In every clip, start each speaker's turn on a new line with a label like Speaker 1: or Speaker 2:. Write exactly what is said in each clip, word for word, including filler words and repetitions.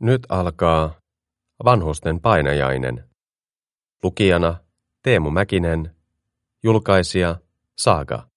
Speaker 1: Nyt alkaa Vanhusten painajainen. Lukijana Teemu Mäkinen. Julkaisija Saga.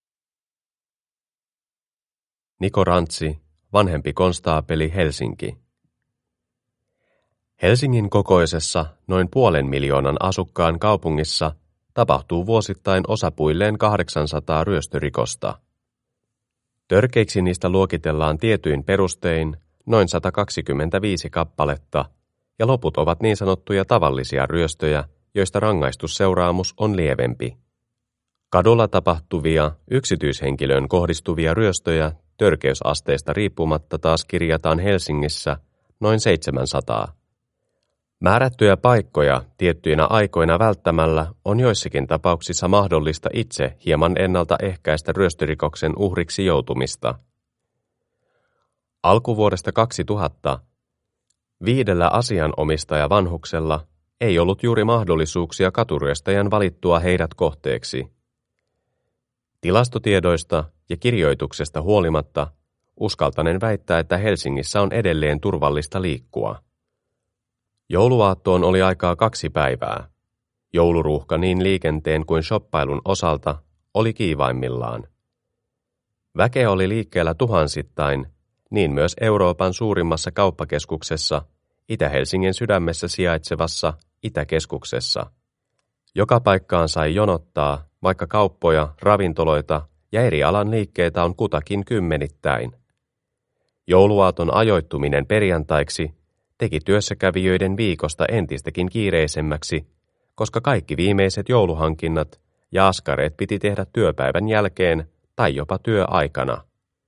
Speaker 1: Niko Rantsi, vanhempi konstaapeli, Helsinki. Helsingin kokoisessa noin puolen miljoonan asukkaan kaupungissa tapahtuu vuosittain osapuilleen kahdeksansataa ryöstörikosta. Törkeiksi niistä luokitellaan tietyin perustein noin sata kaksikymmentäviisi kappaletta, ja loput ovat niin sanottuja tavallisia ryöstöjä, joista rangaistusseuraamus on lievempi. Kadulla tapahtuvia, yksityishenkilöön kohdistuvia ryöstöjä törkeysasteesta riippumatta taas kirjataan Helsingissä noin seitsemänsataa. Määrättyjä paikkoja tiettyinä aikoina välttämällä on joissakin tapauksissa mahdollista itse hieman ennaltaehkäistä ryöstörikoksen uhriksi joutumista. Alkuvuodesta kaksituhatta viidellä asianomistajavanhuksella ei ollut juuri mahdollisuuksia katuryöstäjän valittua heidät kohteeksi. Tilastotiedoista ja kirjoituksesta huolimatta uskaltanen väittää, että Helsingissä on edelleen turvallista liikkua. Jouluaattoon oli aikaa kaksi päivää. Jouluruuhka niin liikenteen kuin shoppailun osalta oli kiivaimmillaan. Väkeä oli liikkeellä tuhansittain, niin myös Euroopan suurimmassa kauppakeskuksessa, Itä-Helsingin sydämessä sijaitsevassa Itäkeskuksessa. Joka paikkaan sai jonottaa, vaikka kauppoja, ravintoloita ja eri alan liikkeitä on kutakin kymmenittäin. Jouluaaton ajoittuminen perjantaiksi teki työssäkävijöiden viikosta entistäkin kiireisemmäksi, koska kaikki viimeiset jouluhankinnat ja askareet piti tehdä työpäivän jälkeen tai jopa työaikana.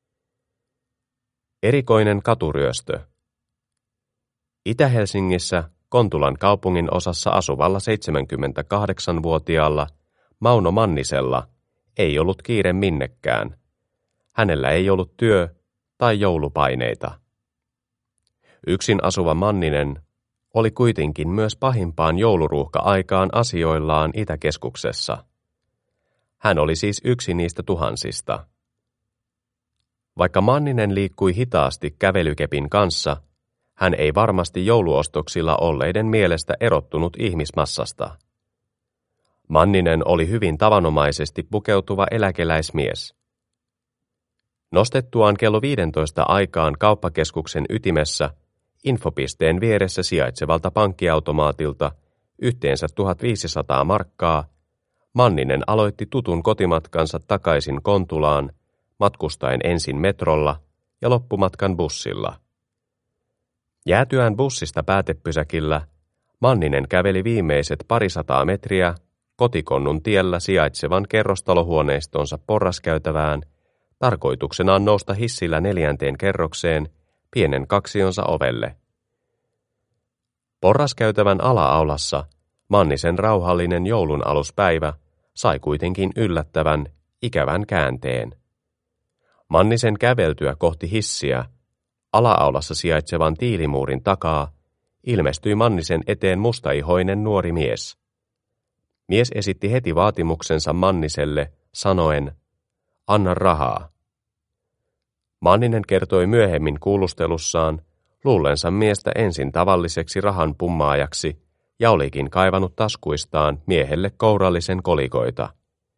Speaker 1: Erikoinen katuryöstö. Itä-Helsingissä Kontulan kaupungin osassa asuvalla seitsemänkymmentäkahdeksanvuotiaalla Mauno Mannisella ei ollut kiire minnekään. Hänellä ei ollut työ- tai joulupaineita. Yksin asuva Manninen oli kuitenkin myös pahimpaan jouluruuhka-aikaan asioillaan Itäkeskuksessa. Hän oli siis yksi niistä tuhansista. Vaikka Manninen liikkui hitaasti kävelykepin kanssa, hän ei varmasti jouluostoksilla olleiden mielestä erottunut ihmismassasta. Manninen oli hyvin tavanomaisesti pukeutuva eläkeläismies. Nostettuaan kello viidentoista aikaan kauppakeskuksen ytimessä infopisteen vieressä sijaitsevalta pankkiautomaatilta yhteensä tuhatviisisataa markkaa, Manninen aloitti tutun kotimatkansa takaisin Kontulaan, matkustaen ensin metrolla ja loppumatkan bussilla. Jäätyään bussista päätepysäkillä, Manninen käveli viimeiset parisataa metriä Kotikonnun tiellä sijaitsevan kerrostalohuoneistonsa porraskäytävään, tarkoituksenaan nousta hissillä neljänteen kerrokseen pienen kaksionsa ovelle. Porraskäytävän ala-aulassa Mannisen rauhallinen joulun aluspäivä sai kuitenkin yllättävän, ikävän käänteen. Mannisen käveltyä kohti hissiä, ala-aulassa sijaitsevan tiilimuurin takaa, ilmestyi Mannisen eteen mustaihoinen nuori mies. Mies esitti heti vaatimuksensa Manniselle, sanoen, anna rahaa. Manninen kertoi myöhemmin kuulustelussaan, luullensa miestä ensin tavalliseksi rahan pummaajaksi, ja olikin kaivanut taskuistaan miehelle kourallisen kolikoita.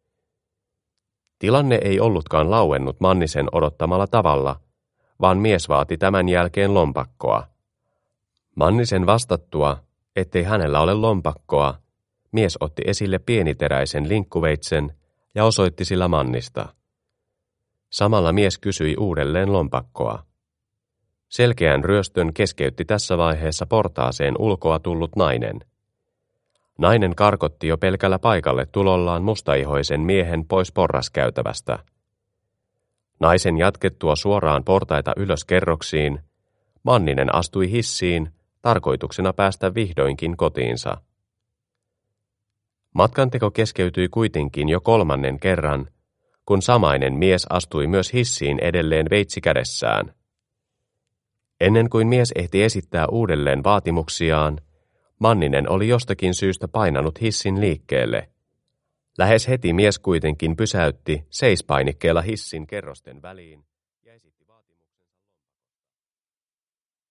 Speaker 1: Tilanne ei ollutkaan lauennut Mannisen odottamalla tavalla, vaan mies vaati tämän jälkeen lompakkoa. Mannisen vastattua, ettei hänellä ole lompakkoa, mies otti esille pieniteräisen linkkuveitsen ja osoitti sillä Mannista. Samalla mies kysyi uudelleen lompakkoa. Selkeän ryöstön keskeytti tässä vaiheessa portaaseen ulkoa tullut nainen. Nainen karkotti jo pelkällä paikalle tulollaan mustaihoisen miehen pois porraskäytävästä. Naisen jatkettua suoraan portaita ylös kerroksiin, Manninen astui hissiin, tarkoituksena päästä vihdoinkin kotiinsa. Matkanteko keskeytyi kuitenkin jo kolmannen kerran, kun samainen mies astui myös hissiin edelleen veitsi kädessään. Ennen kuin mies ehti esittää uudelleen vaatimuksiaan, Manninen oli jostakin syystä painanut hissin liikkeelle. Lähes heti mies kuitenkin pysäytti seispainikkeella hissin kerrosten väliin